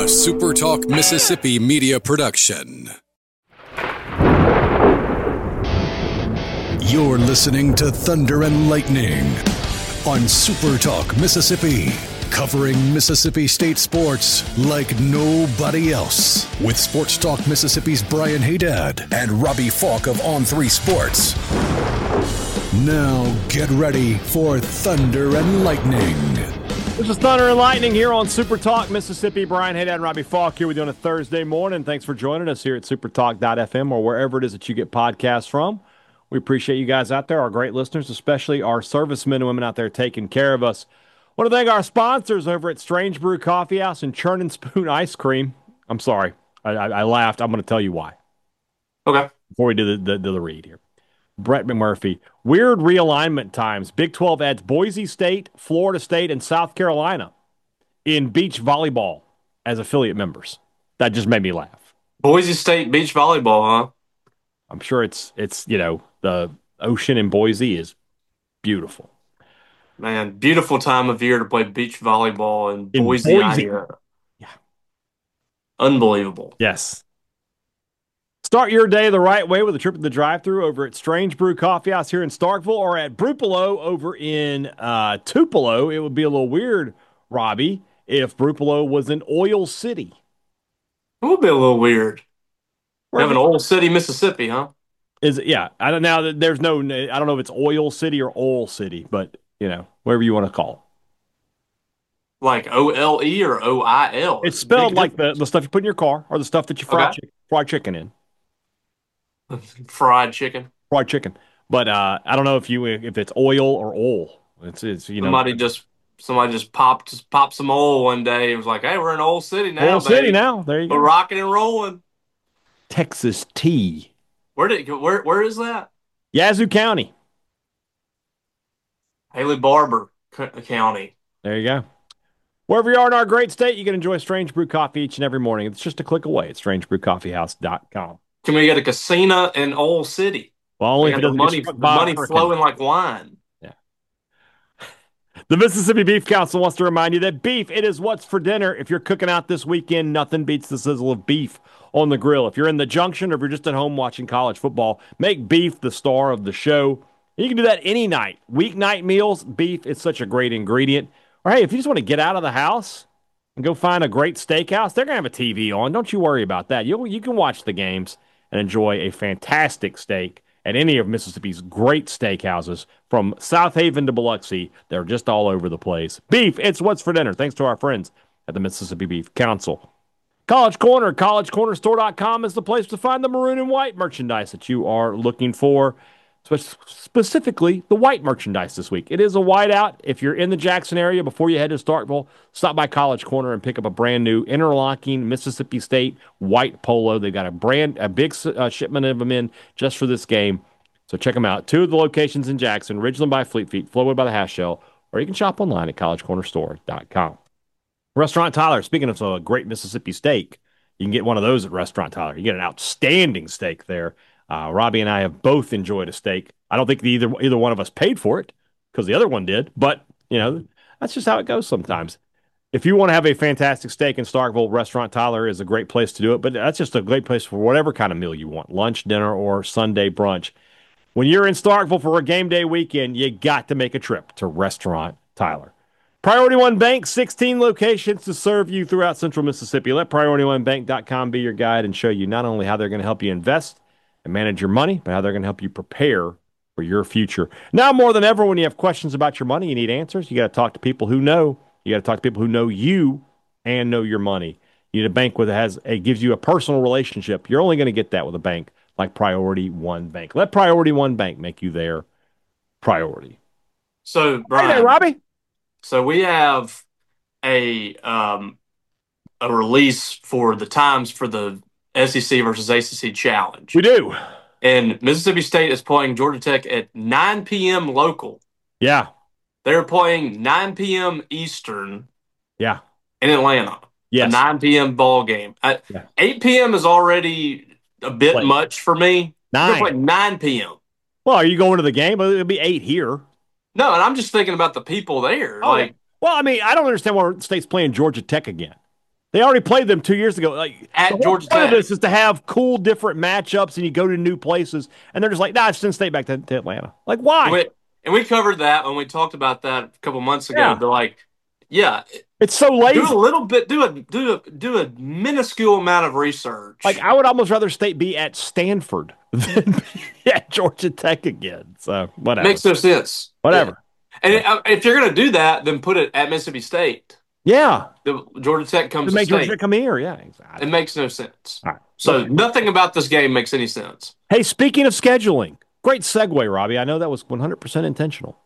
A SuperTalk Mississippi media production. You're listening to Thunder and Lightning on SuperTalk Mississippi, covering Mississippi State sports like nobody else. With Sports Talk Mississippi's Brian Haydad and Robbie Falk of On3 Sports. Now get ready for Thunder and Lightning. This is Thunder and Lightning here on Super Talk Mississippi. Brian Haydad and Robbie Falk here with you on a Thursday morning. Thanks for joining us here at supertalk.fm or wherever it is that you get podcasts from. We appreciate you guys out there, our great listeners, especially our servicemen and women out there taking care of us. I want to thank our sponsors over at Strange Brew Coffee House and Churn and Spoon Ice Cream. I'm sorry. I laughed. I'm going to tell you why. Okay. Before we do the read here. Brett McMurphy. Weird realignment times. Big 12 adds Boise State, Florida State, and South Carolina in beach volleyball as affiliate members. That just made me laugh. Boise State beach volleyball, huh? I'm sure it's the ocean in Boise is beautiful. Man, beautiful time of year to play beach volleyball in Boise. Yeah. Unbelievable. Yes. Start your day the right way with a trip to the drive-thru over at Strange Brew Coffee House here in Starkville or at Brupolo over in Tupelo. It would be a little weird, Robbie, if Brupolo was in Oil City. It would be a little weird. We have an Oil City, Mississippi, huh? Is it? Yeah. I don't know. There's no. I don't know if it's Oil City or Oil City, but whatever you want to call it. Like OLE or OIL. It's spelled like the stuff you put in your car or the stuff that you fry chicken in. Fried chicken. Fried chicken. But I don't know if it's oil or oil. It's somebody just popped some oil one day. It was like, hey, we're in Oil City now. Oil City now. There you go. We're rocking and rolling. Texas tea. Where is that? Yazoo County. Haley Barbour County. There you go. Wherever you are in our great state, you can enjoy Strange Brew Coffee each and every morning. It's just a click away at strangebrewcoffeehouse.com. Can we get a casino in Oil City? Well, only if it doesn't money flowing like wine. Yeah. The Mississippi Beef Council wants to remind you that beef, it is what's for dinner. If you're cooking out this weekend, nothing beats the sizzle of beef on the grill. If you're in the junction or if you're just at home watching college football, make beef the star of the show. You can do that any night. Weeknight meals, beef is such a great ingredient. Or hey, if you just want to get out of the house and go find a great steakhouse, they're going to have a TV on. Don't you worry about that. You can watch the games and enjoy a fantastic steak at any of Mississippi's great steakhouses from South Haven to Biloxi. They're just all over the place. Beef, it's what's for dinner, thanks to our friends at the Mississippi Beef Council. College Corner, collegecornerstore.com is the place to find the maroon and white merchandise that you are looking for, specifically the white merchandise this week. It is a whiteout. If you're in the Jackson area before you head to Starkville, stop by College Corner and pick up a brand new interlocking Mississippi State white polo. They've got a big shipment of them in just for this game. So check them out. 2 of the locations in Jackson, Ridgeland by Fleet Feet, Flowood by the Half Shell, or you can shop online at collegecornerstore.com. Restaurant Tyler, speaking of a great Mississippi steak, you can get one of those at Restaurant Tyler. You get an outstanding steak there. Robbie and I have both enjoyed a steak. I don't think either one of us paid for it because the other one did, but that's just how it goes sometimes. If you want to have a fantastic steak in Starkville, Restaurant Tyler is a great place to do it, but that's just a great place for whatever kind of meal you want, lunch, dinner, or Sunday brunch. When you're in Starkville for a game day weekend, you got to make a trip to Restaurant Tyler. Priority One Bank, 16 locations to serve you throughout Central Mississippi. Let PriorityOneBank.com be your guide and show you not only how they're going to help you invest and manage your money, but how they're going to help you prepare for your future. Now more than ever, when you have questions about your money, you need answers. You got to talk to people who know. You got to talk to people who know you and know your money. You need a bank that gives you a personal relationship. You're only going to get that with a bank like Priority One Bank. Let Priority One Bank make you their priority. So, Brian, hey there, Robbie. So we have a release for the times for the SEC versus ACC challenge. We do. And Mississippi State is playing Georgia Tech at 9 p.m. local. Yeah. They're playing 9 p.m. Eastern. Yeah. In Atlanta. Yes. A 9 p.m. ball game. 8 p.m. is already a bit much for me. 9 p.m. Well, are you going to the game? It'll be 8 here. No, and I'm just thinking about the people there. Oh, well, I mean, I don't understand why the State's playing Georgia Tech again. They already played them 2 years ago. Like at the whole Georgia point of Tech. this is to have cool, different matchups, and you go to new places, and they're just like, nah, send State back to Atlanta. Like, why? And we covered that when we talked about that a couple months ago. Yeah, They're like, yeah, it's so lazy. do a little bit, do a minuscule amount of research. Like, I would almost rather State be at Stanford than be at Georgia Tech again. So whatever. Makes no sense. Whatever. Yeah. And if you're going to do that, then put it at Mississippi State. Yeah. The Georgia Tech comes to make to State. Georgia Tech come here. Yeah, exactly. It makes no sense. All right. So nothing about this game makes any sense. Hey, speaking of scheduling, great segue, Robbie. I know that was 100% intentional.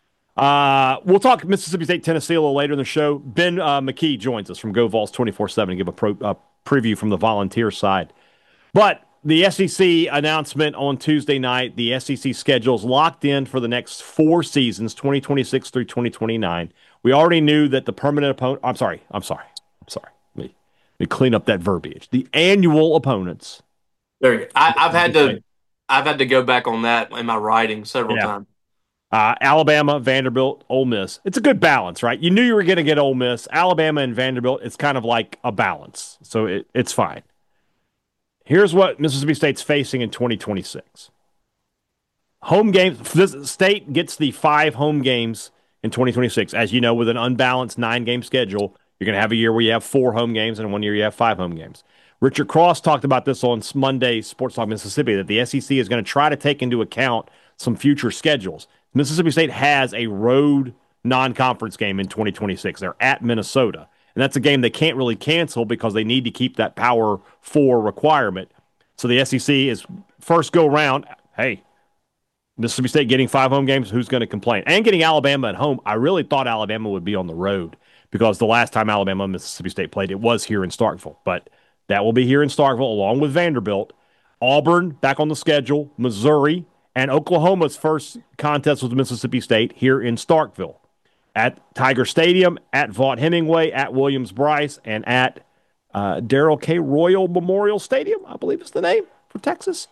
We'll talk Mississippi State, Tennessee a little later in the show. Ben McKee joins us from GoVols 24/7 to give a preview from the Volunteer side. But the SEC announcement on Tuesday night, the SEC schedule is locked in for the next 4 seasons, 2026 through 2029. We already knew that the permanent opponent. I'm sorry. Let me clean up that verbiage. The annual opponents. There you go. I've had to go back on that in my writing several times. Alabama, Vanderbilt, Ole Miss. It's a good balance, right? You knew you were going to get Ole Miss. Alabama and Vanderbilt, it's kind of like a balance. So it's fine. Here's what Mississippi State's facing in 2026. Home games. This state gets the 5 home games in 2026. As you know, with an unbalanced 9-game schedule, you're going to have a year where you have 4 home games, and 1 year you have 5 home games. Richard Cross talked about this on Monday Sports Talk Mississippi, that the SEC is going to try to take into account some future schedules. Mississippi State has a road non-conference game in 2026. They're at Minnesota. And that's a game they can't really cancel because they need to keep that Power 4 requirement. So the SEC is first go round, hey, Mississippi State getting 5 home games, who's going to complain? And getting Alabama at home. I really thought Alabama would be on the road because the last time Alabama and Mississippi State played, it was here in Starkville. But that will be here in Starkville along with Vanderbilt. Auburn back on the schedule, Missouri, and Oklahoma's first contest with Mississippi State here in Starkville. At Tiger Stadium, at Vaught Hemingway, at Williams-Brice, and at Darrell K. Royal Memorial Stadium, I believe is the name for Texas.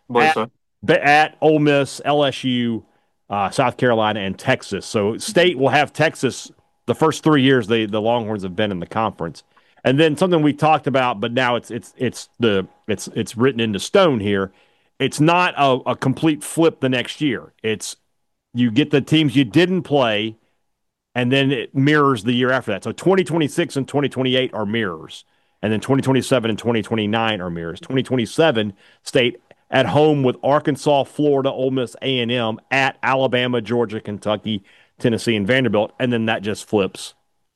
At Ole Miss, LSU, South Carolina, and Texas. So State will have Texas the first 3 years the Longhorns have been in the conference. And then something we talked about, but now it's written into stone here. It's not a complete flip the next year. It's you get the teams you didn't play, and then it mirrors the year after that. So 2026 and 2028 are mirrors. And then 2027 and 2029 are mirrors. 2027, State at home with Arkansas, Florida, Ole Miss, A&M, at Alabama, Georgia, Kentucky, Tennessee, and Vanderbilt. And then that just flips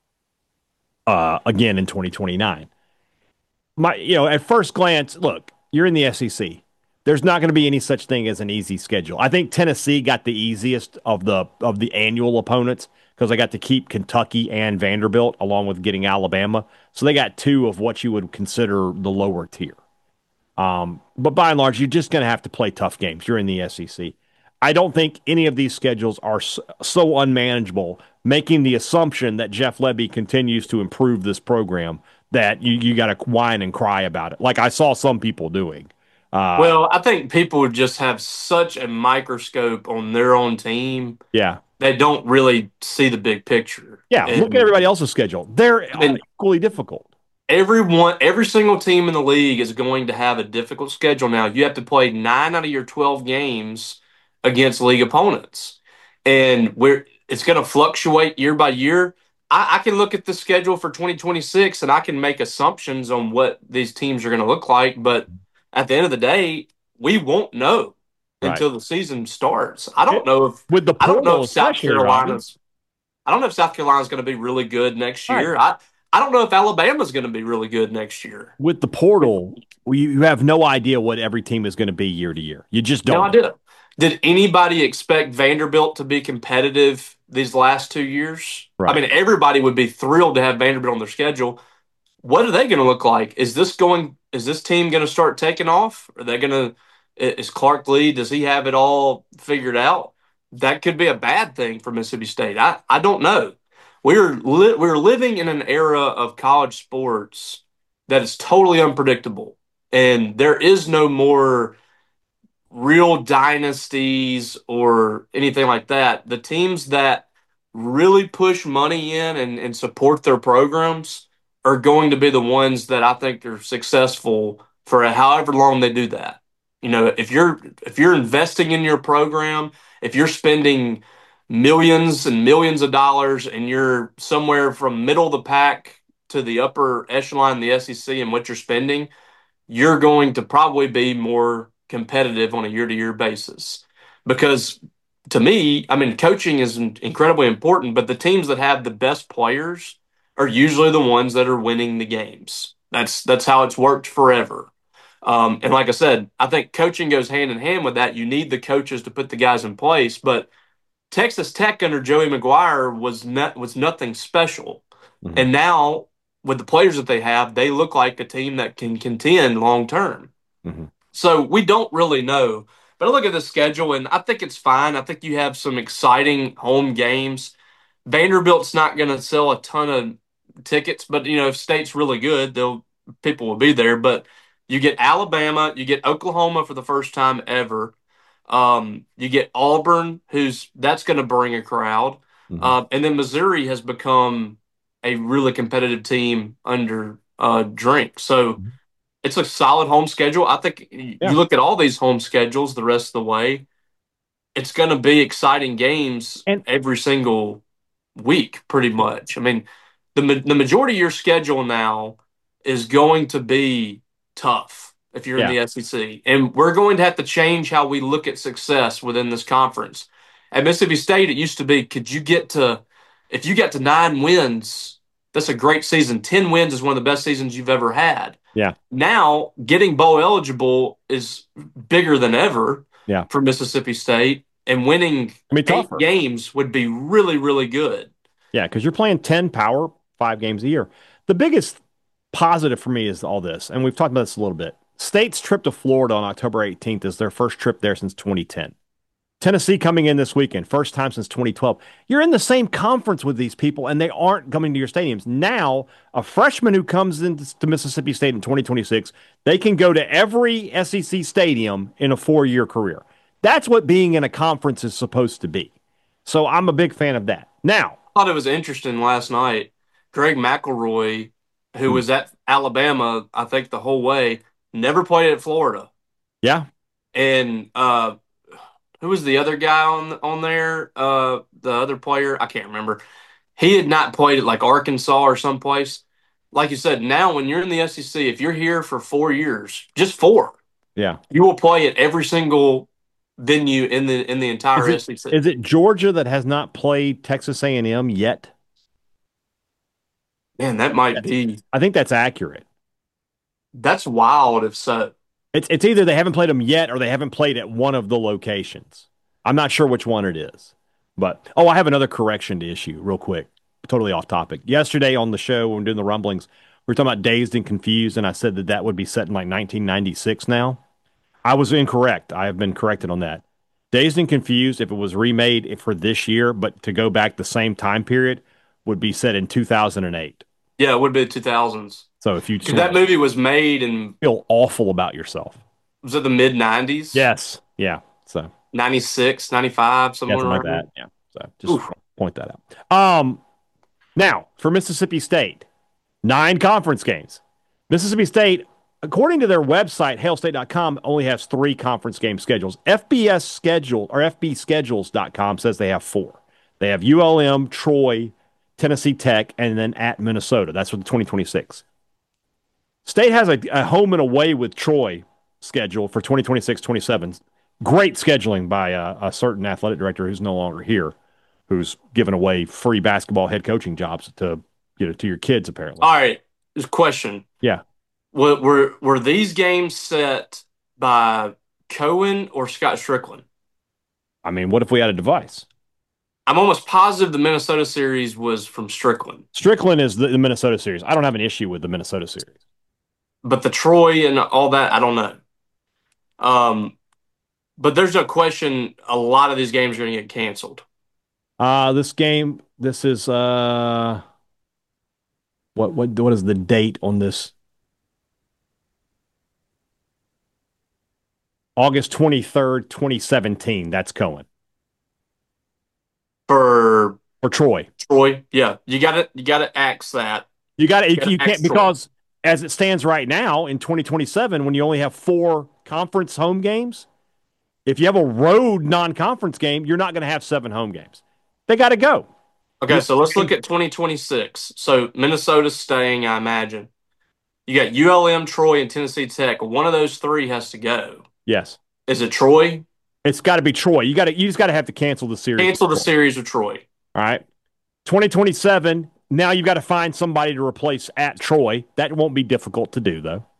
again in 2029. At first glance, look, you're in the SEC. There's not going to be any such thing as an easy schedule. I think Tennessee got the easiest of the annual opponents because they got to keep Kentucky and Vanderbilt along with getting Alabama. So they got 2 of what you would consider the lower tier. But by and large, you're just going to have to play tough games. You're in the SEC. I don't think any of these schedules are so unmanageable, making the assumption that Jeff Lebby continues to improve this program that you got to whine and cry about it, like I saw some people doing. Well, I think people just have such a microscope on their own team. Yeah. They don't really see the big picture. Yeah, look at everybody else's schedule. They're equally difficult. Every single team in the league is going to have a difficult schedule now. You have to play 9 out of your 12 games against league opponents. And it's going to fluctuate year by year. I can look at the schedule for 2026 and I can make assumptions on what these teams are going to look like, but at the end of the day, we won't know until the season starts. I don't know if South Carolina's going to be really good next year. I don't know if Alabama's going to be really good next year. With the portal, you have no idea what every team is going to be year to year. You just don't. No idea. Did anybody expect Vanderbilt to be competitive these last 2 years? Right. I mean, everybody would be thrilled to have Vanderbilt on their schedule. What are they going to look like? Is this team going to start taking off? Is Clark Lee, does he have it all figured out? That could be a bad thing for Mississippi State. I don't know. We're living in an era of college sports that is totally unpredictable, and there is no more real dynasties or anything like that. The teams that really push money in and support their programs are going to be the ones that I think are successful for however long they do that. If you're investing in your program, if you're spending millions and millions of dollars and you're somewhere from middle of the pack to the upper echelon in the SEC and what you're spending, you're going to probably be more competitive on a year-to-year basis. Because to me, I mean, coaching is incredibly important, but the teams that have the best players are usually the ones that are winning the games. That's how it's worked forever. And like I said, I think coaching goes hand in hand with that. You need the coaches to put the guys in place, but Texas Tech under Joey McGuire was nothing special. Mm-hmm. And now with the players that they have, they look like a team that can contend long term. Mm-hmm. So we don't really know. But I look at the schedule and I think it's fine. I think you have some exciting home games. Vanderbilt's not going to sell a ton of tickets, but if State's really good, people will be there. But you get Alabama, you get Oklahoma for the first time ever. You get Auburn, that's going to bring a crowd, and then Missouri has become a really competitive team under Drink. So it's a solid home schedule. I think you look at all these home schedules the rest of the way, it's going to be exciting games every single week, pretty much. I mean, the majority of your schedule now is going to be tough if you're in the SEC. And we're going to have to change how we look at success within this conference. At Mississippi State, it used to be, if you got to 9 wins, that's a great season. 10 wins is one of the best seasons you've ever had. Yeah. Now, getting bowl eligible is bigger than ever for Mississippi State, and winning 8 games would be really, really good. Yeah, because you're playing 10 power 5 games a year. The biggest positive for me is all this, and we've talked about this a little bit. State's trip to Florida on October 18th is their first trip there since 2010. Tennessee coming in this weekend, first time since 2012. You're in the same conference with these people, and they aren't coming to your stadiums. Now, a freshman who comes into Mississippi State in 2026, they can go to every SEC stadium in a 4-year career. That's what being in a conference is supposed to be. So I'm a big fan of that. Now, I thought it was interesting last night. Greg McElroy, who was at Alabama, I think the whole way, never played at Florida. Yeah. And who was the other guy on there? The other player, I can't remember. He had not played at like Arkansas or someplace. Like you said, now when you're in the SEC, if you're here for 4 years, just 4, you will play at every single venue in the entire SEC. Is it Georgia that has not played Texas A&M yet? Man, that might be. I think that's accurate. That's wild if so. It's either they haven't played them yet or they haven't played at one of the locations. I'm not sure which one it is. But, I have another correction to issue real quick. Totally off topic. Yesterday on the show, when we were doing the rumblings, we were talking about Dazed and Confused, and I said that would be set in like 1996 now. I was incorrect. I have been corrected on that. Dazed and Confused, if it was remade for this year, but to go back the same time period, would be set in 2008. Yeah, it would be the 2000s. So if you that movie was made and feel awful about yourself. Was it the mid 90s? Yes. Yeah. So 96, 95, somewhere like that. Yeah. So just point that out. Now for Mississippi State, 9 conference games. Mississippi State, according to their website, hailstate.com, only has 3 conference game schedules. FBS schedule or FBschedules.com says they have 4. They have ULM, Troy, Tennessee Tech, and then at Minnesota. That's for the 2026. State has a home and away with Troy schedule for 2026-27. Great scheduling by a certain athletic director who's no longer here, who's given away free basketball head coaching jobs to your kids, apparently. All right. There's a question. Yeah. Were these games set by Cohen or Scott Strickland? I mean, what if we had a device? I'm almost positive the Minnesota series was from Strickland. Strickland is the Minnesota series. I don't have an issue with the Minnesota series. But the Troy and all that, I don't know. But there's no question a lot of these games are going to get canceled. This is what is the date on this? August 23rd, 2017. That's Cohen. For Troy. Troy, yeah. You gotta axe that. You got to, Get you can't, extra. because as it stands right now in 2027, when you only have 4 conference home games, if you have a road non-conference game, you're not going to have 7 home games. They got to go. Okay, so let's look at 2026. So Minnesota's staying, I imagine. You got ULM, Troy, and Tennessee Tech. One of those 3 has to go. Yes. Is it Troy? It's got to be Troy. You just got to have to cancel the series. Cancel the series with Troy. All right. 2027, now you've got to find somebody to replace at Troy. That won't be difficult to do, though.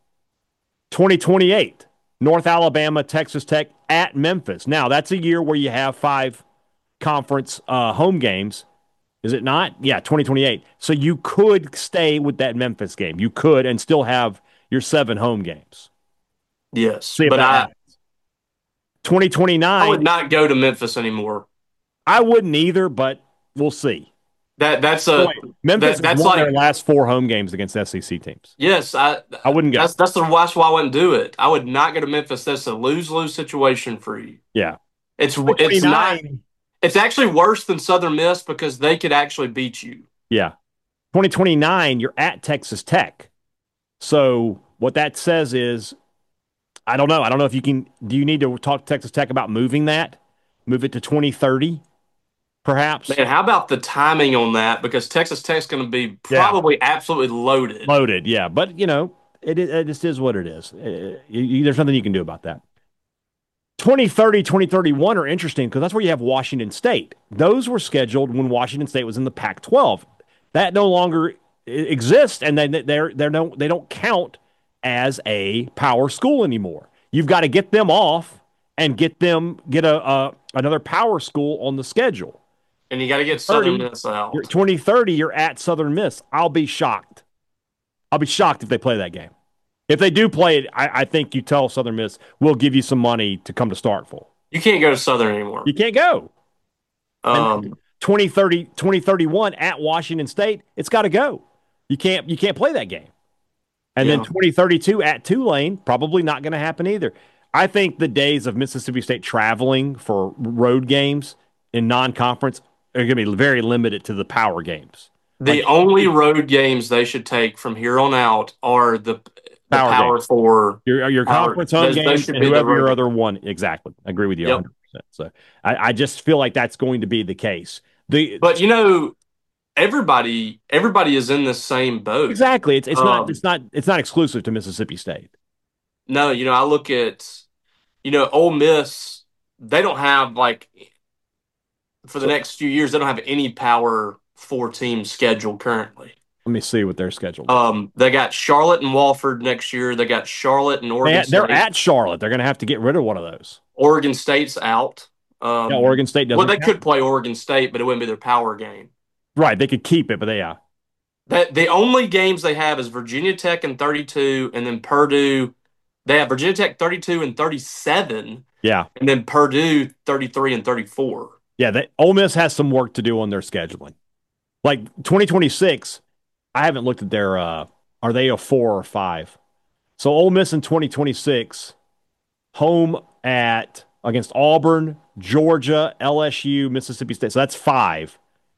2028, North Alabama, Texas Tech at Memphis. Now, that's a year where you have 5 conference home games. Is it not? Yeah, 2028. So you could stay with that Memphis game. You could and still have your 7 home games. Yes, See if but that happens. 2029. I would not go to Memphis anymore. I wouldn't either, but we'll see. Memphis that's won their last 4 home games against SEC teams. Yes, I wouldn't go. That's why I wouldn't do it. I would not go to Memphis. That's a lose-lose situation for you. Yeah, it's not. It's actually worse than Southern Miss because they could actually beat you. Yeah, 2029, you're at Texas Tech. So what that says is, I don't know. I don't know if you can. Do you need to talk to Texas Tech about moving that? Move it to 2030? Perhaps. Man, how about the timing on that? Because Texas Tech's going to be probably absolutely loaded. Loaded, yeah. But, it just is what it is. There's nothing you can do about that. 2030, 2031 are interesting because that's where you have Washington State. Those were scheduled when Washington State was in the Pac-12. That no longer exists, and they don't count as a power school anymore. You've got to get them off and get another power school on the schedule. And you got to get Southern Miss out. 2030, you're at Southern Miss. I'll be shocked. I'll be shocked if they play that game. If they do play it, I think you tell Southern Miss, we'll give you some money to come to Starkville. You can't go to Southern anymore. You can't go. 2031 at Washington State, it's got to go. You can't play that game. And then 2032 at Tulane, probably not going to happen either. I think the days of Mississippi State traveling for road games in non-conference are going to be very limited to the power games. The only road games they should take from here on out are the power 4. Your conference home games and whoever your other one. Exactly. I agree with you 100%. So I just feel like that's going to be the case. But everybody is in the same boat. Exactly. It's not exclusive to Mississippi State. No, I look at Ole Miss, they don't have for the next few years, they don't have any power 4 teams scheduled currently. Let me see what they're scheduled. They got Charlotte and Wofford next year. They got Charlotte and Oregon State. They're at Charlotte. They're going to have to get rid of one of those. Oregon State's out. Oregon State doesn't. Well, they could play Oregon State, but it wouldn't be their power game. Right. They could keep it, but The only games they have is Virginia Tech and 32, and then Purdue. They have Virginia Tech 32 and 37. Yeah. And then Purdue 33 and 34. Yeah, Ole Miss has some work to do on their scheduling. Like 2026, I haven't looked at their are they a 4 or 5? So Ole Miss in 2026, home against Auburn, Georgia, LSU, Mississippi State. So that's 5.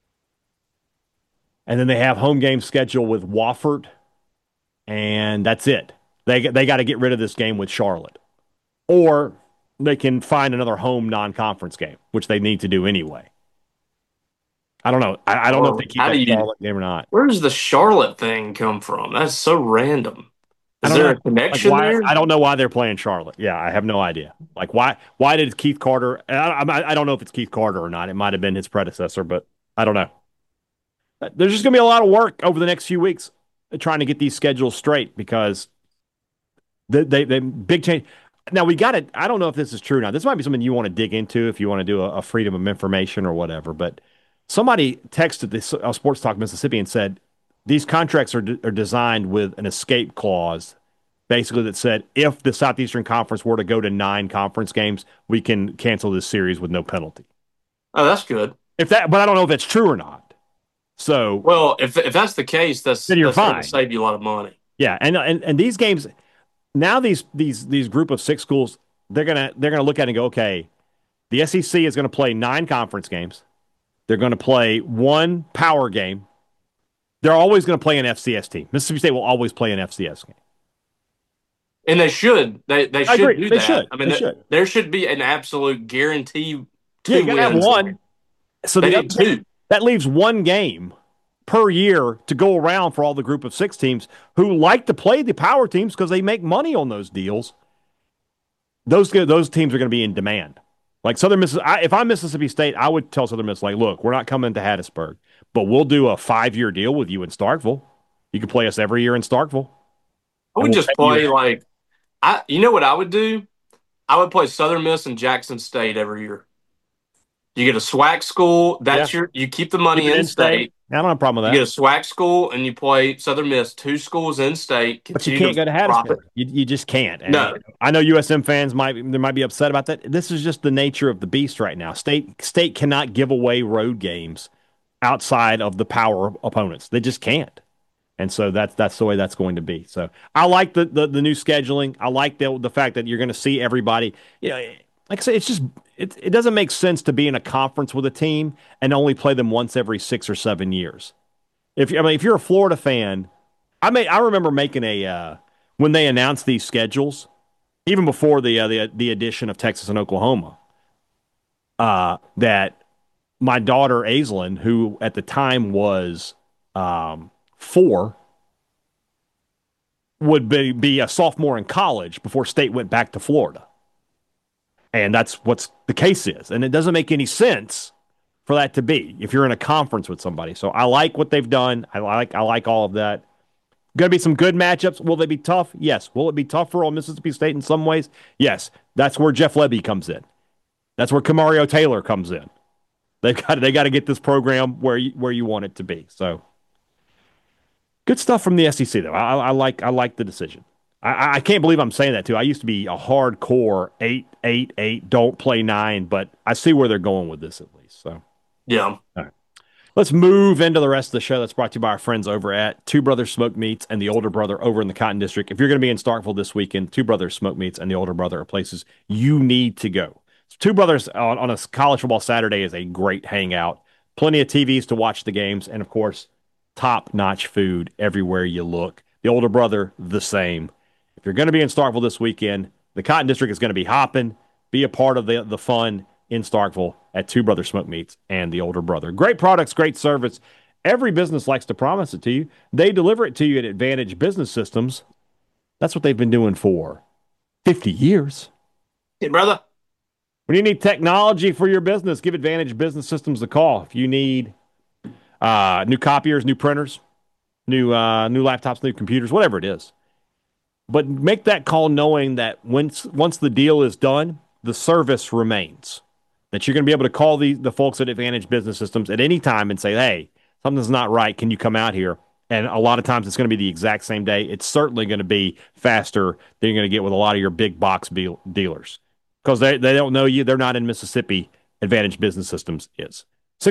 And then they have home games scheduled with Wofford, and that's it. They got to get rid of this game with Charlotte. Or they can find another home non-conference game, which they need to do anyway. I don't know. I don't know if they keep that Charlotte game or not. Where does the Charlotte thing come from? That's so random. Is there a connection there? I don't know why they're playing Charlotte. Yeah, I have no idea. Why did Keith Carter? I don't know if it's Keith Carter or not. It might have been his predecessor, but I don't know. There's just going to be a lot of work over the next few weeks trying to get these schedules straight because they big change. Now we got it. I don't know if this is true or not. This might be something you want to dig into if you want to do a freedom of information or whatever. But somebody texted this Sports Talk Mississippi and said these contracts are designed with an escape clause, basically that said if the Southeastern Conference were to go to 9 conference games, we can cancel this series with no penalty. Oh, that's good. But I don't know if that's true or not. So, well, if that's the case, that's going to save you a lot of money. Yeah, and these games now, these group of 6 schools, they're gonna look at it and go, okay, the SEC is going to play 9 conference games. They're going to play 1 power game, They're always going to play an FCS team. Mississippi State will always play an FCS game. And they should. They I should agree. do They that. should. I mean, they should. there should be an absolute guarantee Yeah, you two got to have wins. one. So They the need two. that leaves one game per year to go around for all the group of 6 teams who like to play the power teams because they make money on those deals. Those teams are going to be in demand. Like Southern Mississippi, if I'm Mississippi State, I would tell Southern Miss, like, look, we're not coming to Hattiesburg, but we'll do a 5-year deal with you in Starkville. You can play us every year in Starkville. I would just play like you know what I would do? I would play Southern Miss and Jackson State every year. You get a SWAC school. That's you keep the money in state. I don't have a problem with that. You get a SWAC school and you play Southern Miss, 2 schools in state. But you can't go to Hattiesburg. You just can't. And no. I know USM fans might be upset about that. This is just the nature of the beast right now. State cannot give away road games outside of the power opponents. They just can't. And so that's the way that's going to be. So I like the new scheduling. I like the fact that you're going to see everybody. You know, like I say, it's just it doesn't make sense to be in a conference with a team and only play them once every 6 or 7 years. If you're a Florida fan, I remember making when they announced these schedules, even before the addition of Texas and Oklahoma, that my daughter Aislinn, who at the time was 4, would be a sophomore in college before State went back to Florida. And that's what's the case is. And it doesn't make any sense for that to be if you're in a conference with somebody. So I like what they've done. I like all of that. Going to be some good matchups. Will they be tough? Yes. Will it be tougher on Mississippi State in some ways? Yes. That's where Jeff Lebby comes in. That's where Kamario Taylor comes in. They got to get this program where you want it to be. So good stuff from the SEC though. I like the decision. I can't believe I'm saying that too. I used to be a hardcore 8-8-8, don't play 9, but I see where they're going with this at least. So yeah. All right. Let's move into the rest of the show. That's brought to you by our friends over at Two Brothers Smoked Meats and the Older Brother over in the Cotton District. If you're going to be in Starkville this weekend, Two Brothers Smoked Meats and the Older Brother are places you need to go. Two Brothers on a college football Saturday is a great hangout. Plenty of TVs to watch the games, and of course, top-notch food everywhere you look. The Older Brother, the same. If you're going to be in Starkville this weekend, the Cotton District is going to be hopping. Be a part of the fun in Starkville at Two Brothers Smoked Meats and the Older Brother. Great products, great service. Every business likes to promise it to you. They deliver it to you at Advantage Business Systems. That's what they've been doing for 50 years. Hey, brother. When you need technology for your business, give Advantage Business Systems a call. If you need new copiers, new printers, new laptops, new computers, whatever it is. But make that call knowing that once the deal is done, the service remains. That you're going to be able to call the folks at Advantage Business Systems at any time and say, hey, something's not right. Can you come out here? And a lot of times it's going to be the exact same day. It's certainly going to be faster than you're going to get with a lot of your big box dealers. Because they don't know you. They're not in Mississippi. Advantage Business Systems is.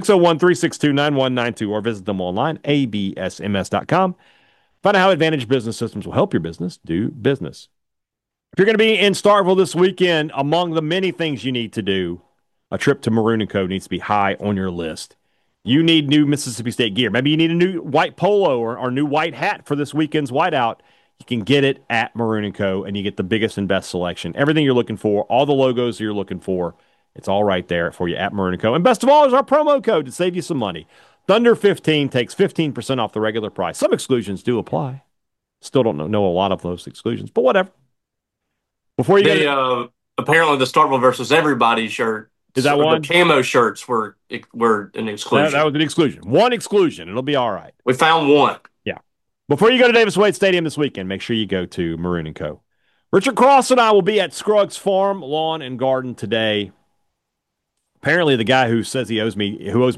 601-362-9192 or visit them online, absms.com. Find out how Advantage Business Systems will help your business do business. If you're going to be in Starkville this weekend, among the many things you need to do, a trip to Maroon & Co. needs to be high on your list. You need new Mississippi State gear. Maybe you need a new white polo or new white hat for this weekend's whiteout. You can get it at Maroon & Co., and you get the biggest and best selection. Everything you're looking for, all the logos you're looking for, it's all right there for you at Maroon & Co. And best of all is our promo code to save you some money. Thunder15 takes 15% off the regular price. Some exclusions do apply. Still don't know a lot of those exclusions, but whatever. Before you apparently the Starkville versus Everybody shirt. Is that one? The camo shirts were an exclusion. That was an exclusion. One exclusion. It'll be all right. We found one. Yeah. Before you go to Davis Wade Stadium this weekend, make sure you go to Maroon & Co. Richard Cross and I will be at Scruggs Farm Lawn and Garden today. Apparently, the guy who says who owes me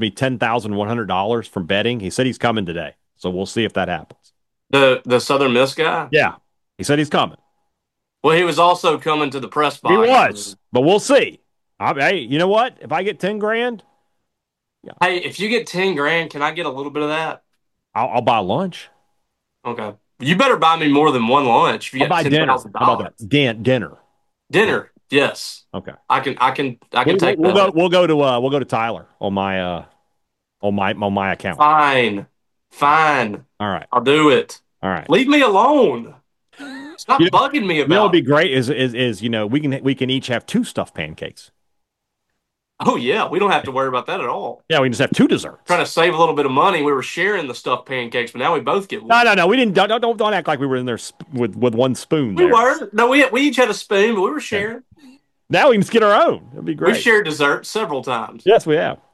$10,100 from betting, he said he's coming today. So we'll see if that happens. The Southern Miss guy? Yeah. He said he's coming. Well, he was also coming to the press box. He was, but we'll see. Hey, you know what? If I get 10 grand, yeah. Hey, if you get 10 grand, can I get a little bit of that? I'll buy lunch. Okay. You better buy me more than one lunch. If you I'll buy dinner. How about that? Dinner. Dinner. Yes. Okay. I can take that. We'll go to Tyler on my account. Fine. Fine. All right. I'll do it. All right. Leave me alone. You Stop bugging me what would about be it. great is we can each have two stuffed pancakes. Oh, yeah. We don't have to worry about that at all. Yeah, we can just have two desserts. Trying to save a little bit of money. We were sharing the stuffed pancakes, but now we both get No, one. no, no. We didn't. Don't act like we were in there with one spoon We there. were. No, we each had a spoon, but we were Okay. sharing. Now we can just get our own. That'd be We've great. shared dessert several times. Yes, we have.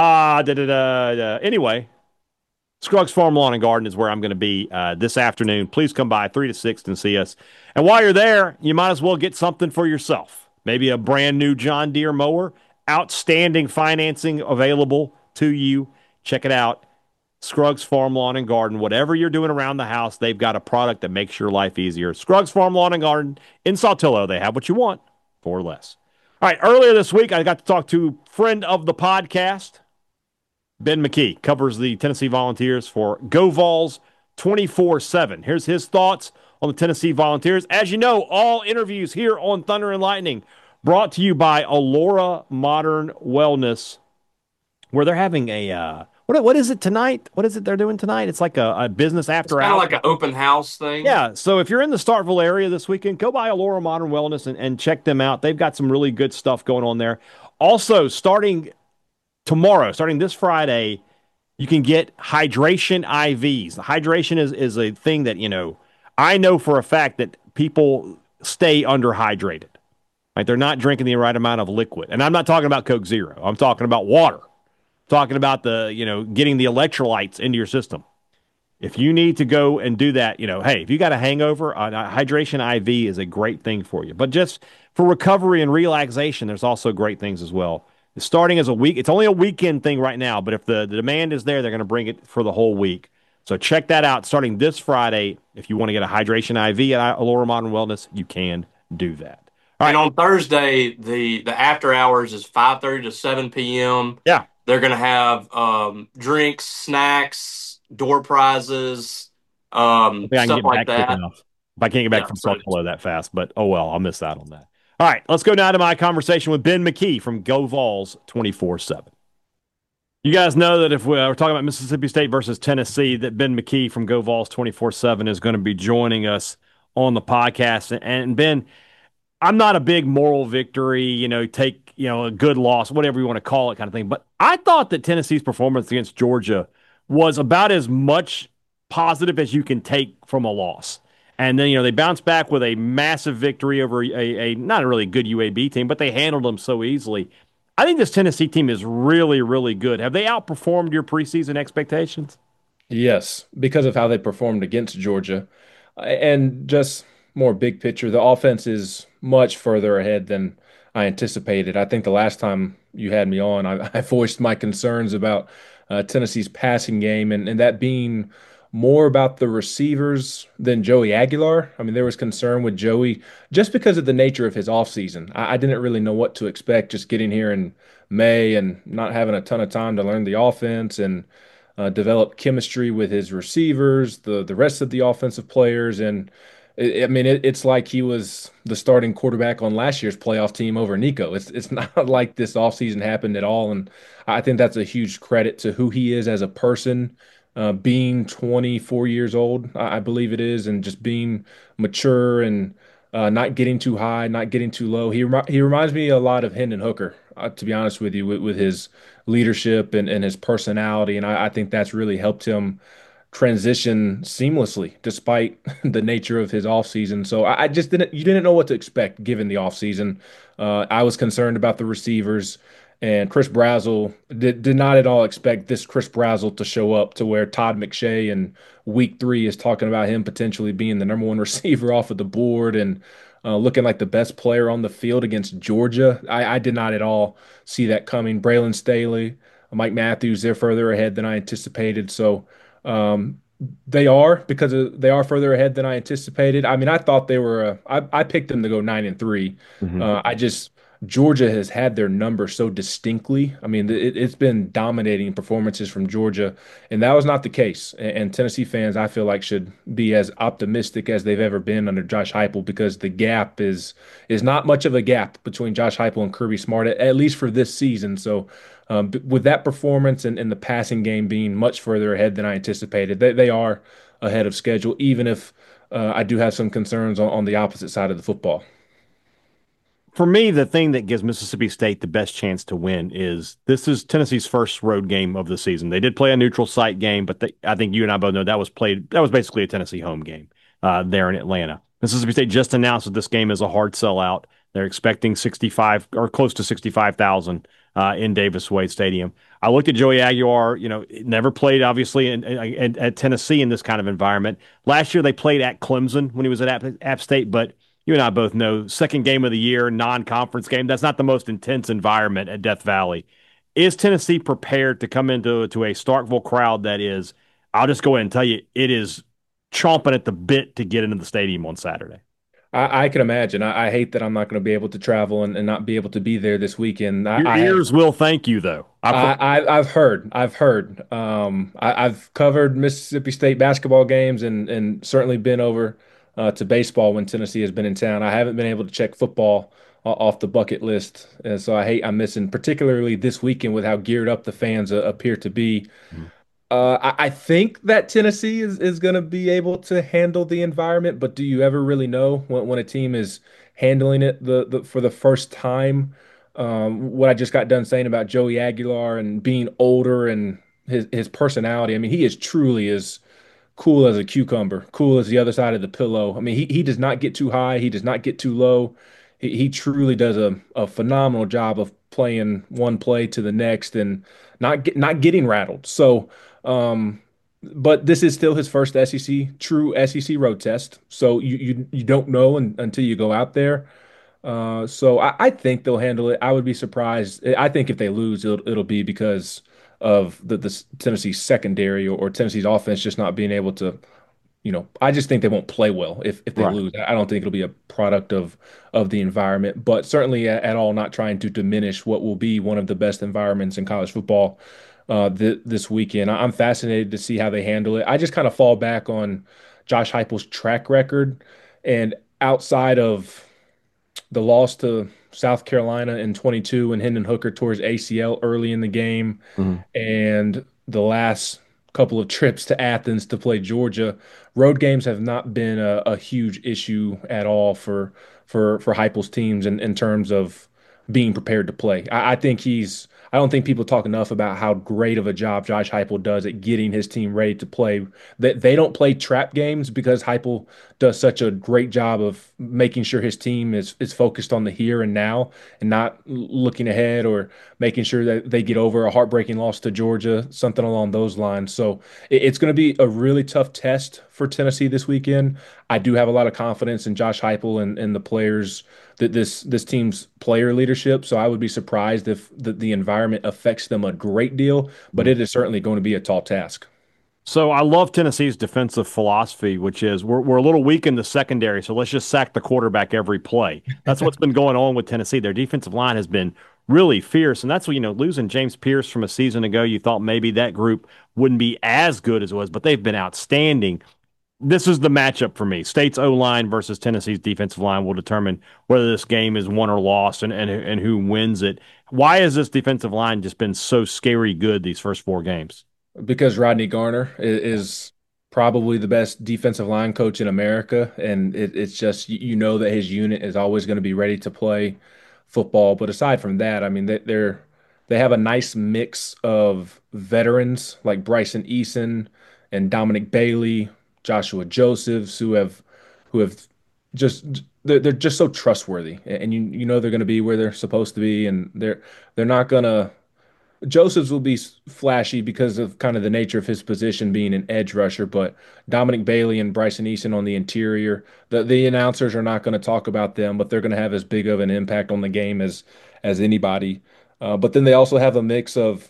Anyway, Scruggs Farm Lawn and Garden is where I'm going to be this afternoon. Please come by 3 to 6 and see us. And while you're there, you might as well get something for yourself. Maybe a brand new John Deere mower. Outstanding financing available to you. Check it out. Scruggs Farm Lawn and Garden. Whatever you're doing around the house, they've got a product that makes your life easier. Scruggs Farm Lawn and Garden in Saltillo. They have what you want for less. All right. Earlier this week, I got to talk to friend of the podcast, Ben McKee, covers the Tennessee Volunteers for Go Vols 24/7. Here's his thoughts on the Tennessee Volunteers. As you know, all interviews here on Thunder and Lightning brought to you by Allura Modern Wellness, where they're having a what is it tonight? What is it they're doing tonight? It's like a business It's after kind of hours. like an open house thing. Yeah, so if you're in the Starkville area this weekend, go by Allura Modern Wellness and check them out. They've got some really good stuff going on there. Also, starting tomorrow, starting this Friday, you can get hydration IVs. Hydration is a thing that, I know for a fact that people stay underhydrated. Right? They're not drinking the right amount of liquid. And I'm not talking about Coke Zero. I'm talking about water. Talking about getting the electrolytes into your system. If you need to go and do that, hey, if you got a hangover, a hydration IV is a great thing for you. But just for recovery and relaxation, there's also great things as well. Starting as a week, it's only a weekend thing right now, but if the demand is there, they're going to bring it for the whole week. So check that out. Starting this Friday, if you want to get a hydration IV at Allura Modern Wellness, you can do that. All And right. on Thursday, the after hours is 5:30 to 7 p.m. Yeah. They're going to have drinks, snacks, door prizes, I think I can stuff get like back quick that. enough. If I can't get back Yeah, from so Buffalo that fast, but oh well, I'll miss out on that. All right, let's go now to my conversation with Ben McKee from Go Vols 24/7. You guys know that if we're talking about Mississippi State versus Tennessee, that Ben McKee from Go Vols 24/7 is going to be joining us on the podcast. And Ben, I'm not a big moral victory, take, a good loss, whatever you want to call it kind of thing. But I thought that Tennessee's performance against Georgia was about as much positive as you can take from a loss. And then, they bounced back with a massive victory over a not a really good UAB team, but they handled them so easily. I think this Tennessee team is really, really good. Have they outperformed your preseason expectations? Yes, because of how they performed against Georgia. And just more big picture, the offense is much further ahead than I anticipated. I think the last time you had me on, I voiced my concerns about Tennessee's passing game and that being more about the receivers than Joey Aguilar. I mean, there was concern with Joey just because of the nature of his offseason. I didn't really know what to expect just getting here in May and not having a ton of time to learn the offense and develop chemistry with his receivers, the rest of the offensive players, and it's like he was the starting quarterback on last year's playoff team over Nico. It's not like this offseason happened at all, and I think that's a huge credit to who he is as a person, being 24 years old, I believe it is, and just being mature and not getting too high, not getting too low. He reminds me a lot of Hendon Hooker, to be honest with you, with his leadership and his personality, and I think that's really helped him transition seamlessly despite the nature of his offseason. So I just didn't know what to expect given the offseason. I was concerned about the receivers, and Chris Brazzell did not at all expect this Chris Brazzell to show up to where Todd McShay in week 3 is talking about him potentially being the number one receiver off of the board and looking like the best player on the field against Georgia. I did not at all see that coming. Braylon Staley, Mike Matthews, they're further ahead than I anticipated. So um, they are further ahead than I anticipated. I mean, I thought they were. I picked them to go 9-3. Mhm. I just Georgia has had their number so distinctly. I mean, it's been dominating performances from Georgia, and that was not the case. And Tennessee fans, I feel like, should be as optimistic as they've ever been under Josh Heupel because the gap is not much of a gap between Josh Heupel and Kirby Smart, at least for this season. So, with that performance and the passing game being much further ahead than I anticipated, they are ahead of schedule, even if I do have some concerns on the opposite side of the football. For me, the thing that gives Mississippi State the best chance to win is this is Tennessee's first road game of the season. They did play a neutral site game, but I think you and I both know that was played. That was basically a Tennessee home game there in Atlanta. Mississippi State just announced that this game is a hard sellout. They're expecting 65 or close to 65,000 in Davis Wade Stadium. I looked at Joey Aguilar. Never played obviously at Tennessee in this kind of environment. Last year they played at Clemson when he was at App State, but you and I both know second game of the year, non-conference game. That's not the most intense environment at Death Valley. Is Tennessee prepared to come into a Starkville crowd that is, I'll just go ahead and tell you, it is chomping at the bit to get into the stadium on Saturday? I can imagine. I hate that I'm not going to be able to travel and not be able to be there this weekend. Your ears will thank you, though. I've heard. I've covered Mississippi State basketball games and certainly been over to baseball when Tennessee has been in town. I haven't been able to check football off the bucket list, and so I'm missing, particularly this weekend with how geared up the fans appear to be. I think that Tennessee is going to be able to handle the environment, but do you ever really know when a team is handling it for the first time? What I just got done saying about Joey Aguilar and being older and his personality. I mean, he is truly as cool as a cucumber, cool as the other side of the pillow. I mean, he does not get too high, he does not get too low. He truly does a phenomenal job of playing one play to the next and not getting rattled. So, but this is still his first true SEC road test. So you don't know until you go out there. So I think they'll handle it. I would be surprised. I think if they lose, it'll be because of the Tennessee secondary or Tennessee's offense just not being able to, I just think they won't play well if they Right. lose. I don't think it'll be a product of the environment, but certainly at all not trying to diminish what will be one of the best environments in college football this weekend. I'm fascinated to see how they handle it. I just kind of fall back on Josh Heupel's track record, and outside of the loss to South Carolina in 22 and Hendon Hooker tore his ACL early in the game, Mhm. and the last couple of trips to Athens to play Georgia, road games have not been a huge issue at all for Heupel's teams in terms of being prepared to play. I don't think people talk enough about how great of a job Josh Heupel does at getting his team ready to play. That they don't play trap games because Heupel does such a great job of making sure his team is focused on the here and now and not looking ahead or making sure that they get over a heartbreaking loss to Georgia, something along those lines. So it's going to be a really tough test for Tennessee this weekend. I do have a lot of confidence in Josh Heupel and the players that this team's player leadership. So I would be surprised if the environment affects them a great deal, but it is certainly going to be a tall task. So I love Tennessee's defensive philosophy, which is we're a little weak in the secondary, so let's just sack the quarterback every play. That's what's been going on with Tennessee. Their defensive line has been really fierce, and that's what, losing James Pierce from a season ago, you thought maybe that group wouldn't be as good as it was, but they've been outstanding. This is the matchup for me. State's O-line versus Tennessee's defensive line will determine whether this game is won or lost and who wins it. Why has this defensive line just been so scary good these first four games? Because Rodney Garner is probably the best defensive line coach in America, and it's just that his unit is always going to be ready to play football. But aside from that, I mean they have a nice mix of veterans like Bryson Eason and Dominic Bailey, Joshua Josephs, who have just they're just so trustworthy, and they're going to be where they're supposed to be, and they're not gonna. Josephs will be flashy because of kind of the nature of his position being an edge rusher, but Dominic Bailey and Bryson Eason on the interior, the announcers are not going to talk about them, but they're going to have as big of an impact on the game as anybody. But then they also have a mix of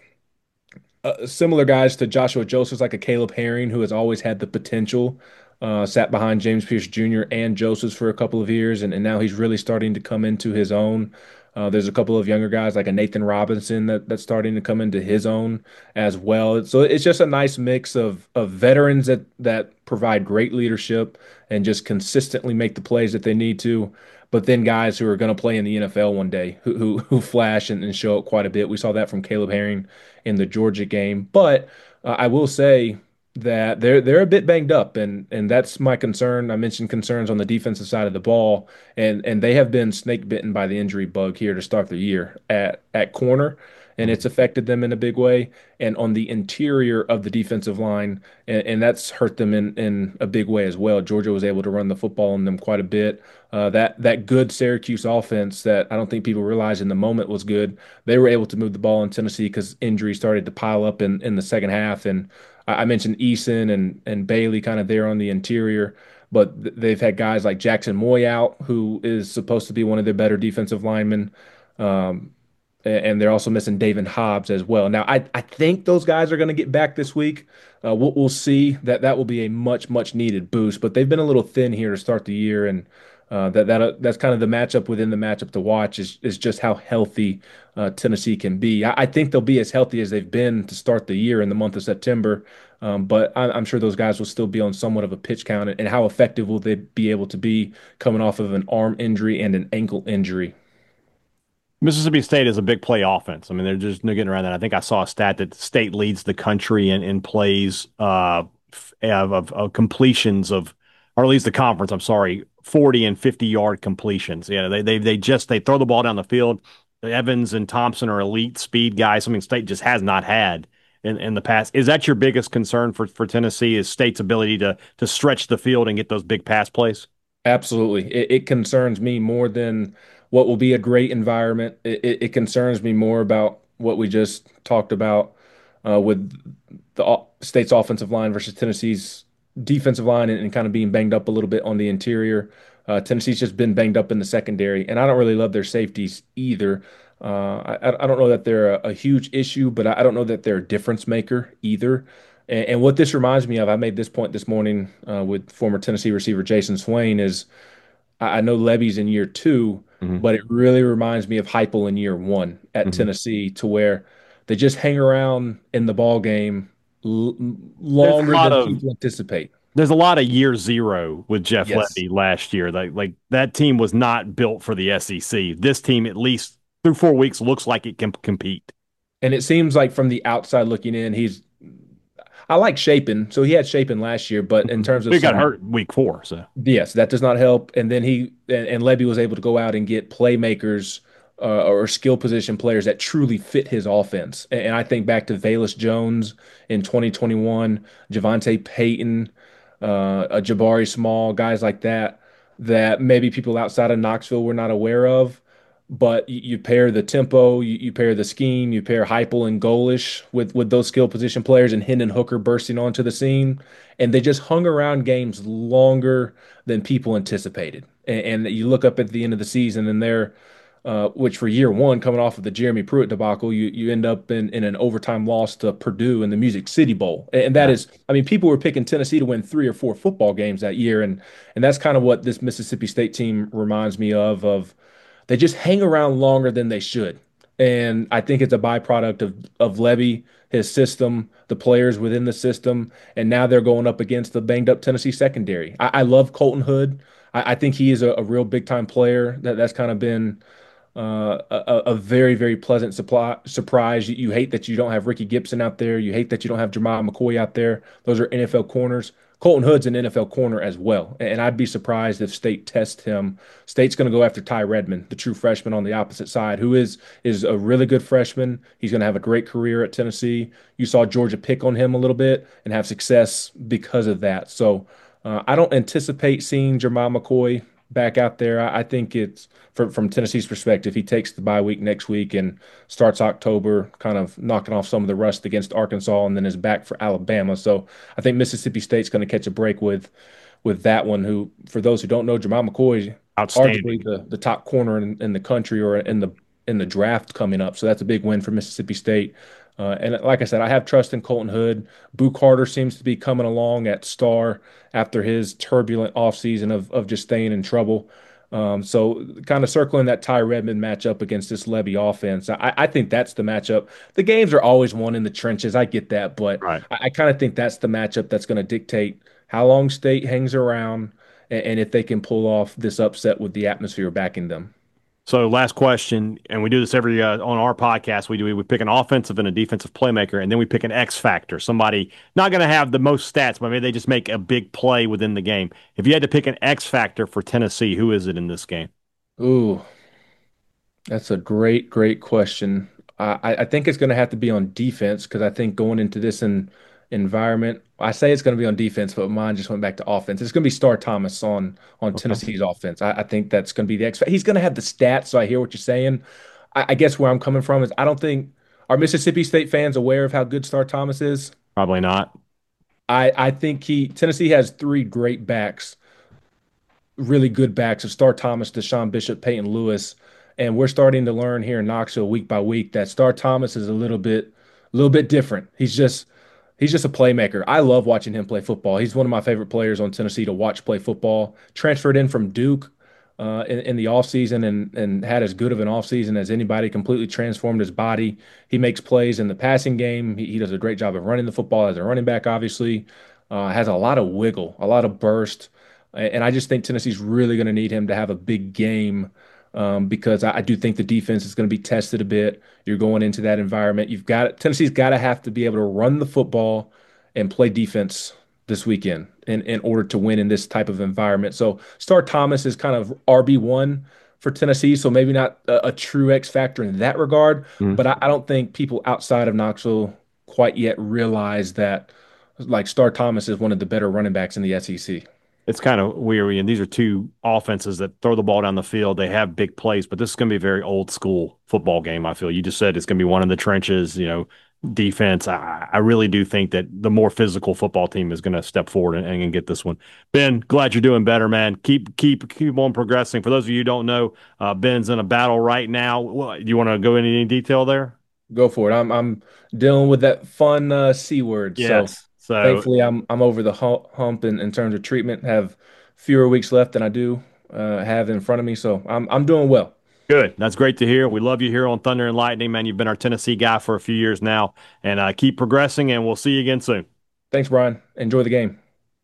similar guys to Joshua Josephs, like a Caleb Herring, who has always had the potential, sat behind James Pierce Jr. and Josephs for a couple of years, and now he's really starting to come into his own. There's a couple of younger guys like a Nathan Robinson that's starting to come into his own as well. So it's just a nice mix of veterans that provide great leadership and just consistently make the plays that they need to, but then guys who are going to play in the NFL one day who flash and show up quite a bit. We saw that from Caleb Herring in the Georgia game, but I will say that they're a bit banged up, and that's my concern. I mentioned concerns on the defensive side of the ball, and they have been snake bitten by the injury bug here to start the year at corner, and it's affected them in a big way, and on the interior of the defensive line, and that's hurt them in a big way as well. Georgia was able to run the football on them quite a bit. That good Syracuse offense that I don't think people realized in the moment was good. They were able to move the ball in Tennessee because injuries started to pile up in the second half, and I mentioned Eason and Bailey kind of there on the interior, but they've had guys like Jackson Moy out, who is supposed to be one of their better defensive linemen. Um, and they're also missing David Hobbs as well. Now, I think those guys are going to get back this week. We'll see that will be a much needed boost, but they've been a little thin here to start the year, and that's kind of the matchup within the matchup to watch is just how healthy Tennessee can be. I think they'll be as healthy as they've been to start the year in the month of September, but I'm sure those guys will still be on somewhat of a pitch count. And how effective will they be able to be coming off of an arm injury and an ankle injury? Mississippi State is a big play offense. I mean, they're just no getting around that. I think I saw a stat that State leads the country in plays of completions of, or leads the conference. I'm sorry, 40 and 50-yard completions. Yeah, they throw the ball down the field. Evans and Thompson are elite speed guys. Something State just has not had in the past. Is that your biggest concern for Tennessee? Is State's ability to stretch the field and get those big pass plays? Absolutely. It concerns me more than what will be a great environment. It concerns me more about what we just talked about with State's offensive line versus Tennessee's defensive line and kind of being banged up a little bit on the interior. Tennessee's just been banged up in the secondary, and I don't really love their safeties either. I don't know that they're a huge issue, but I don't know that they're a difference maker either. And what this reminds me of, I made this point this morning with former Tennessee receiver Jason Swain, is I know Levy's in year two, Mm-hmm. but it really reminds me of Heupel in year one at Mm-hmm. Tennessee, to where they just hang around in the ball game There's a longer lot than of people anticipate. There's a lot of year zero with Jeff Yes. Levy last year. Like that team was not built for the SEC. This team, at least through 4 weeks, looks like it can compete. And it seems like from the outside looking in, I like Shapen. So he had Shapen last year, but in terms of He got some, hurt week 4, so yes, that does not help. And then and Levy was able to go out and get playmakers or skill position players that truly fit his offense. And I think back to Velus Jones in 2021, Javante Payton, a Jabari Small, guys like that maybe people outside of Knoxville were not aware of. But you pair the tempo, you pair the scheme, you pair Heupel and Golish with those skill position players and Hendon Hooker bursting onto the scene, and they just hung around games longer than people anticipated. And you look up at the end of the season, and they're which for year one, coming off of the Jeremy Pruitt debacle, you end up in an overtime loss to Purdue in the Music City Bowl, and that yeah. is, I mean, people were picking Tennessee to win 3 or 4 football games that year, and that's kind of what this Mississippi State team reminds me of. They just hang around longer than they should. And I think it's a byproduct of Levy, his system, the players within the system, and now they're going up against the banged up Tennessee secondary. I love Colton Hood. I think he is a real big time player. That's kind of been a very pleasant surprise. You hate that you don't have Ricky Gibson out there. You hate that you don't have Jamal McCoy out there. Those are NFL corners. Colton Hood's an NFL corner as well, and I'd be surprised if State tests him. State's going to go after Ty Redmond, the true freshman on the opposite side, who is a really good freshman. He's going to have a great career at Tennessee. You saw Georgia pick on him a little bit and have success because of that. So I don't anticipate seeing Jamal McCoy back out there. I think it's from Tennessee's perspective, he takes the bye week next week and starts October, kind of knocking off some of the rust against Arkansas, and then is back for Alabama. So I think Mississippi State's going to catch a break with that one. Who, for those who don't know, Jamal McCoy, Outstanding. arguably the top corner in the country or in the draft coming up. So that's a big win for Mississippi State. And like I said, I have trust in Colton Hood. Boo Carter seems to be coming along at star after his turbulent offseason of just staying in trouble. So kind of circling that Ty Redmond matchup against this Levy offense, I think that's the matchup. The games are always won in the trenches. I get that, but Right. I kind of think that's the matchup that's going to dictate how long State hangs around and if they can pull off this upset with the atmosphere backing them. So last question, and we do this every on our podcast. We pick an offensive and a defensive playmaker, and then we pick an X factor, somebody not going to have the most stats, but maybe they just make a big play within the game. If you had to pick an X factor for Tennessee, who is it in this game? Ooh, that's a great question. I think it's going to have to be on defense because I think going into this environment, I say it's going to be on defense, but mine just went back to offense. It's going to be Star Thomas on Okay. Tennessee's offense. I think that's going to be the X. He's going to have the stats, so I hear what you're saying. I guess where I'm coming from is I don't think are Mississippi State fans aware of how good Star Thomas is. Probably not. I think Tennessee has three great backs, really good backs of Star Thomas, Deshaun Bishop, Peyton Lewis, and we're starting to learn here in Knoxville week by week that Star Thomas is a little bit different. He's just a playmaker. I love watching him play football. He's one of my favorite players on Tennessee to watch play football. Transferred in from Duke in the offseason and had as good of an offseason as anybody, completely transformed his body. He makes plays in the passing game. He does a great job of running the football as a running back, obviously. Has a lot of wiggle, a lot of burst. And I just think Tennessee's really going to need him to have a big game because I do think the defense is going to be tested a bit. You're going into that environment. Tennessee's got to have to be able to run the football and play defense this weekend in order to win in this type of environment. So Star Thomas is kind of RB1 for Tennessee, so maybe not a true X factor in that regard. Mhm. But I don't think people outside of Knoxville quite yet realize that like Star Thomas is one of the better running backs in the SEC. It's kind of weary, and these are two offenses that throw the ball down the field. They have big plays, but this is going to be a very old school football game. I feel you just said it's going to be one in the trenches, defense. I really do think that the more physical football team is going to step forward and get this one. Ben, glad you're doing better, man. Keep on progressing. For those of you who don't know, Ben's in a battle right now. Do you want to go into any detail there? Go for it. I'm dealing with that fun C word. So Yes. So thankfully I'm over the hump in terms of treatment. Have fewer weeks left than I do have in front of me. So I'm doing well. good. That's great to hear. We love you here on Thunder and Lightning, man. You've been our Tennessee guy for a few years now, and keep progressing, and we'll see you again soon. Thanks, Brian. Enjoy the game.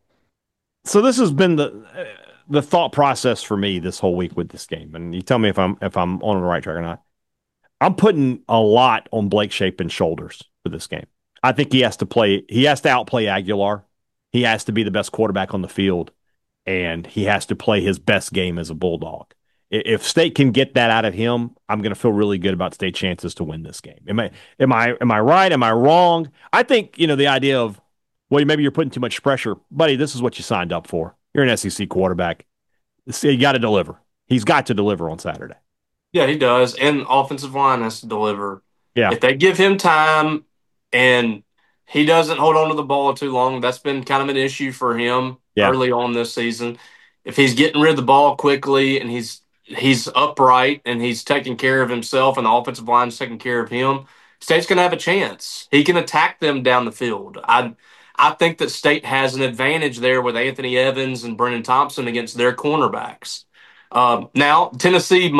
So this has been the thought process for me this whole week with this game, and you tell me if I'm on the right track or not. I'm putting a lot on Blake Shapen's shoulders for this game. I think he has to play. He has to outplay Aguilar. He has to be the best quarterback on the field, and he has to play his best game as a Bulldog. If State can get that out of him, I'm going to feel really good about State chances to win this game. Am I right? Am I wrong? I think the idea of well, maybe you're putting too much pressure, buddy. This is what you signed up for. You're an SEC quarterback. You got to deliver. He's got to deliver on Saturday. Yeah, he does. And offensive line has to deliver. Yeah, If they give him time and he doesn't hold on to the ball too long, that's been kind of an issue for him yeah. early on this season. If he's getting rid of the ball quickly and he's upright and he's taking care of himself and the offensive line's taking care of him, State's going to have a chance. He can attack them down the field. I think that State has an advantage there with Anthony Evans and Brennan Thompson against their cornerbacks. Now, Tennessee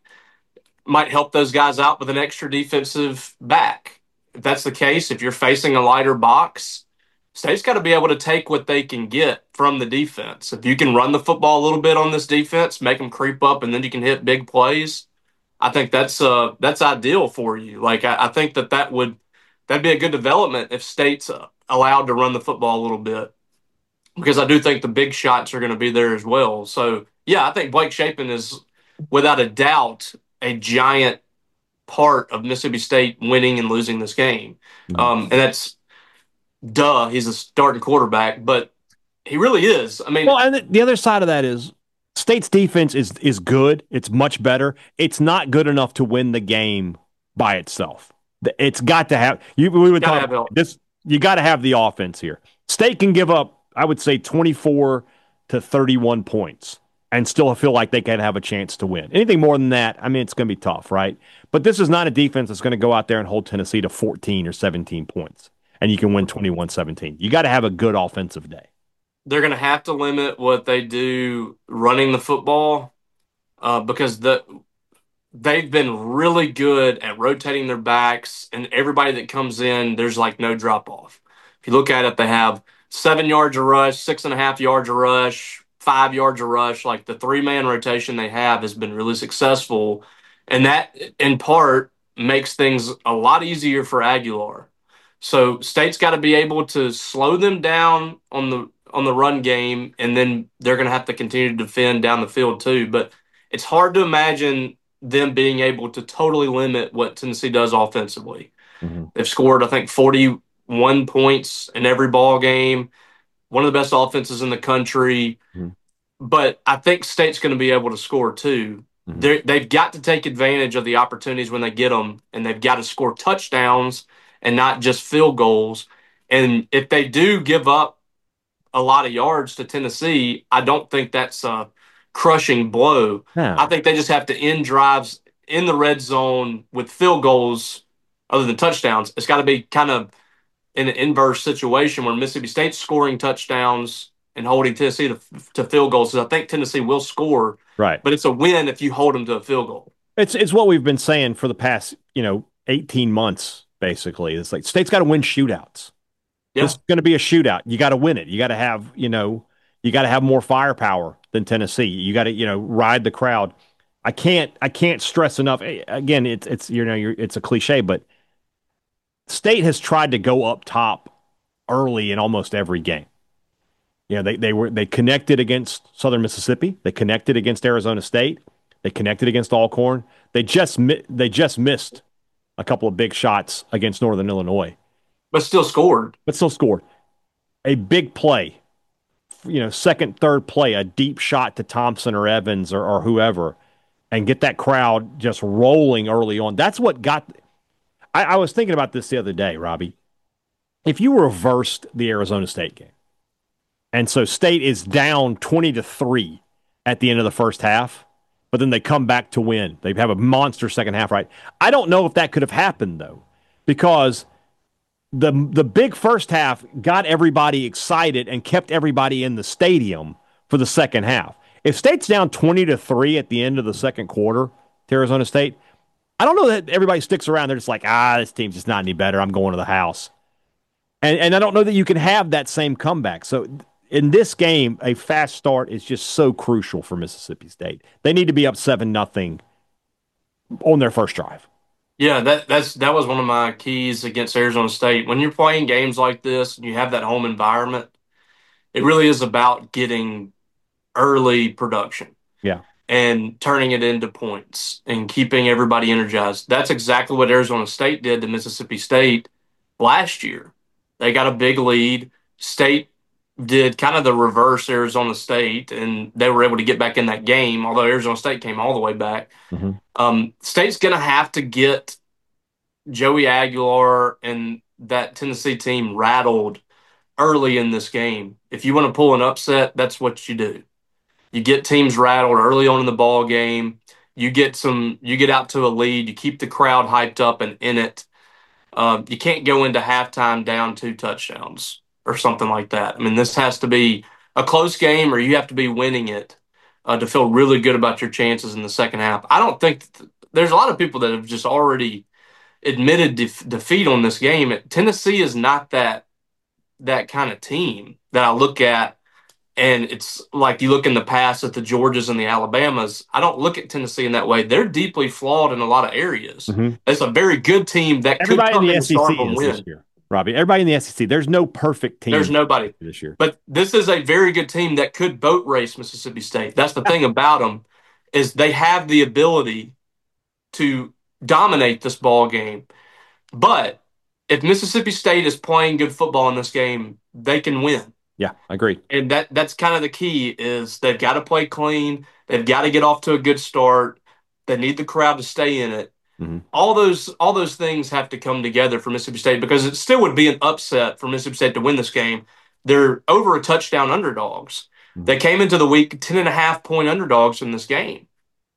might help those guys out with an extra defensive back. If that's the case, if you're facing a lighter box, State's got to be able to take what they can get from the defense. If you can run the football a little bit on this defense, make them creep up, and then you can hit big plays, I think that's ideal for you. Like I think that'd be a good development if State's allowed to run the football a little bit because I do think the big shots are going to be there as well. So yeah, I think Blake Shapen is without a doubt a giant part of Mississippi State winning and losing this game. And that's he's a starting quarterback, but he really is. I mean, Well, and the other side of that is State's defense is good. It's much better. It's not good enough to win the game by itself. It's got to have you. We would gotta talk have about help. this. You got to have the offense here. State can give up, I would say, 24 to 31 points and still feel like they can have a chance to win. Anything more than that, I mean, it's going to be tough, right? But this is not a defense that's going to go out there and hold Tennessee to 14 or 17 points, and you can win 21-17. You got to have a good offensive day. They're going to have to limit what they do running the football. because they've been really good at rotating their backs, and everybody that comes in, there's like no drop off. If you look at it, they have 7 yards a rush, 6.5 yards a rush, 5 yards a rush. Like the 3-man rotation they have has been really successful, and that in part makes things a lot easier for Aguilar. So State's got to be able to slow them down on the run game, and then they're going to have to continue to defend down the field too. But it's hard to imagine them being able to totally limit what Tennessee does offensively. Mm-hmm. They've scored, I think, 41 points in every ball game. One of the best offenses in the country. Mm-hmm. But I think State's going to be able to score too. Mm-hmm. They've got to take advantage of the opportunities when they get them, and they've got to score touchdowns and not just field goals. And if they do give up a lot of yards to Tennessee, I don't think that's a crushing blow. No. I think they just have to end drives in the red zone with field goals other than touchdowns. It's got to be kind of in an inverse situation where Mississippi State's scoring touchdowns and holding Tennessee to field goals. So I think Tennessee will score, right? But it's a win if you hold them to a field goal. It's what we've been saying for the past 18 months. Basically, it's like State's got to win shootouts. Yeah. This is going to be a shootout. You got to win it. You got to have more firepower than Tennessee. You got to ride the crowd. I can't stress enough. Again, it's a cliche, but State has tried to go up top early in almost every game. They connected against Southern Mississippi. They connected against Arizona State. They connected against Alcorn. They just missed a couple of big shots against Northern Illinois. But still scored. A big play, second, third play, a deep shot to Thompson or Evans or whoever, and get that crowd just rolling early on. That's what got – I was thinking about this the other day, Robbie. If you reversed the Arizona State game, and so State is down 20-3 at the end of the first half, but then they come back to win. They have a monster second half, right? I don't know if that could have happened, though, because the big first half got everybody excited and kept everybody in the stadium for the second half. If State's down 20-3 at the end of the second quarter to Arizona State, I don't know that everybody sticks around. They're just like, this team's just not any better. I'm going to the house. And I don't know that you can have that same comeback. So in this game, a fast start is just so crucial for Mississippi State. They need to be up 7-0 on their first drive. Yeah, that was one of my keys against Arizona State. When you're playing games like this and you have that home environment, it really is about getting early production. Yeah. And turning it into points and keeping everybody energized. That's exactly what Arizona State did to Mississippi State last year. They got a big lead. State did kind of the reverse Arizona State, and they were able to get back in that game, although Arizona State came all the way back. Mm-hmm. State's going to have to get Joey Aguilar and that Tennessee team rattled early in this game. If you want to pull an upset, that's what you do. You get teams rattled early on in the ball game. You get out to a lead. You keep the crowd hyped up and in it. You can't go into halftime down 2 touchdowns or something like that. I mean, this has to be a close game, or you have to be winning it to feel really good about your chances in the second half. I don't think there's a lot of people that have just already admitted defeat on this game. Tennessee is not that kind of team that I look at. And it's like you look in the past at the Georgias and the Alabamas. I don't look at Tennessee in that way. They're deeply flawed in a lot of areas. Mm-hmm. It's a very good team that everybody could come in the and SEC start and win. This year, Robbie. Everybody in the SEC. There's no perfect team. There's nobody this year. But this is a very good team that could boat race Mississippi State. That's the thing about them, is they have the ability to dominate this ball game. But if Mississippi State is playing good football in this game, they can win. Yeah, I agree. And that's kind of the key, is they've got to play clean. They've got to get off to a good start. They need the crowd to stay in it. Mm-hmm. All those things have to come together for Mississippi State, because it still would be an upset for Mississippi State to win this game. They're over a touchdown underdogs. Mm-hmm. They came into the week 10.5-point underdogs in this game.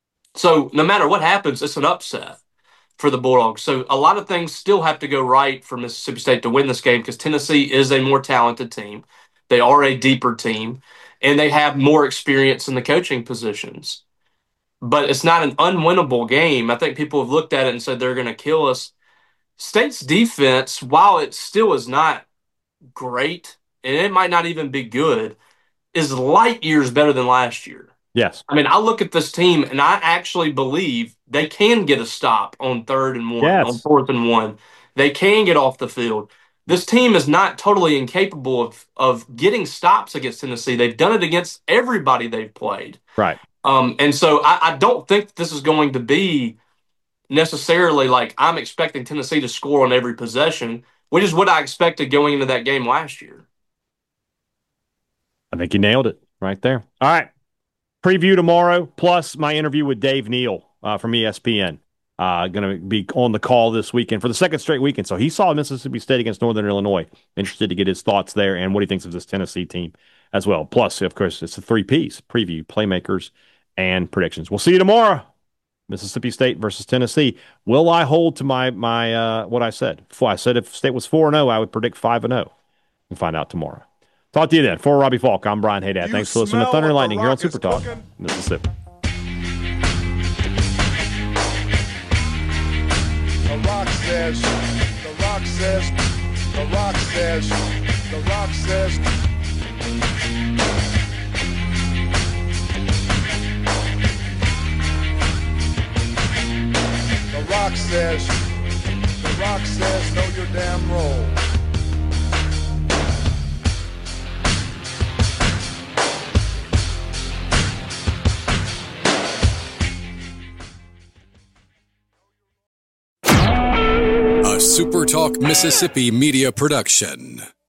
So no matter what happens, it's an upset for the Bulldogs. So a lot of things still have to go right for Mississippi State to win this game, because Tennessee is a more talented team. They are a deeper team, and they have more experience in the coaching positions. but it's not an unwinnable game. I think people have looked at it and said they're going to kill us. State's defense, while it still is not great, and it might not even be good, is light years better than last year. Yes. I mean, I look at this team, and I actually believe they can get a stop on 3rd and 1, Yes. on 4th and 1. They can get off the field. This team is not totally incapable of getting stops against Tennessee. They've done it against everybody they've played. Right. And so I don't think this is going to be necessarily like I'm expecting Tennessee to score on every possession, which is what I expected going into that game last year. I think you nailed it right there. All right. Preview tomorrow, plus my interview with Dave Neal from ESPN. Going to be on the call this weekend for the second straight weekend. So he saw Mississippi State against Northern Illinois. Interested to get his thoughts there and what he thinks of this Tennessee team as well. Plus, of course, it's the 3 Ps, preview, playmakers, and predictions. We'll see you tomorrow. Mississippi State versus Tennessee. Will I hold to my what I said? I said if State was 4-0, I would predict 5-0. We'll find out tomorrow. Talk to you then. For Robbie Falk, I'm Brian Haydad. Thanks for listening to Thunder and Lightning here on Super Talk, Mississippi. The Rock says, The Rock says, The Rock says, The Rock says. The Rock says, know your damn role. A Super Talk Mississippi media production.